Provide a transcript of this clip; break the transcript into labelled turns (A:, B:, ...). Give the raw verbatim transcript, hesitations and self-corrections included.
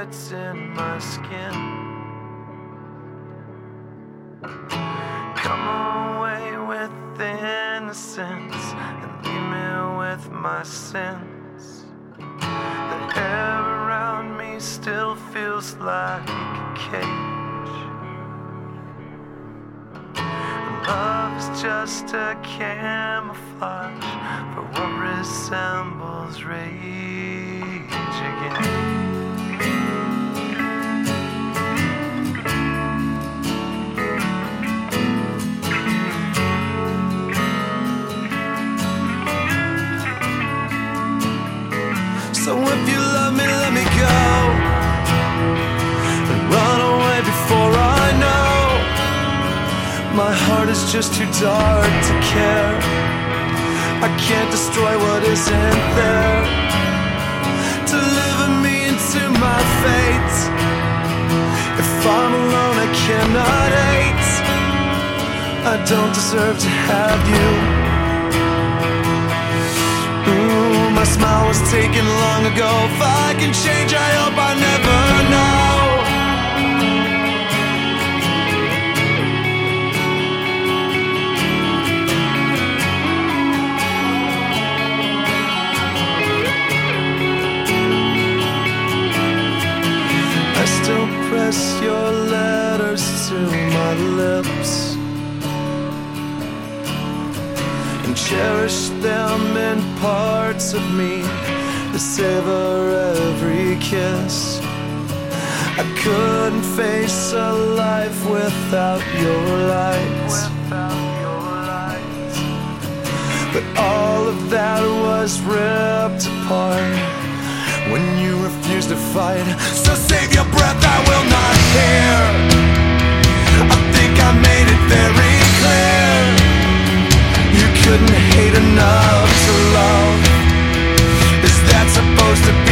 A: bullets in my skin. Come away with innocence and leave me with my sins. The air around me still feels like a cage. Love is just a camouflage for what resembles rage again. So if you love me, let me go and run away before I know. My heart is just too dark to care. I can't destroy what isn't there. Deliver me into my fate. If I'm alone, I cannot hate. I don't deserve to have you. Ooh, my smile was taken long ago. If I can change, I hope I never know. I still press your letters to my lips and cherish them in parts of me that savor every kiss. I couldn't face a life without your light, but all of that was ripped apart when you refused to fight. So save your breath, I will not hear. I think I made it very clear. You couldn't hate enough to love. Is that supposed to be